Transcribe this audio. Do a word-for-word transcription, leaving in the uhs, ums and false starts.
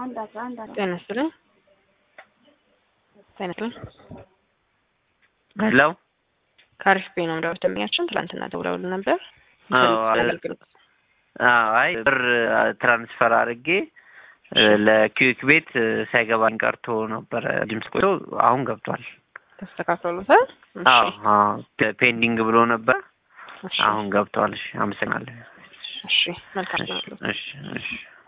ጤና ይስጥልኝ ጤና ይስጥልኝ ሄሎ ካሪፍ ቤት ነው እንደው ደምኛችን ትላንትና ደውለውልን ነበር አዎ አይ ብር ትራንስፈር አድርጌ ለኪዩክ ቤት ሳይገባኝ ቀርቶ ነበር ድምጽ ቆይቶ አሁን ገብቷል ተስተካክሎታል አዎ አዎ ፔንዲንግ ብሎ ነበር አሁን ገብቷል እሺ አመሰግናለሁ እሺ መልካም ነው እሺ እሺ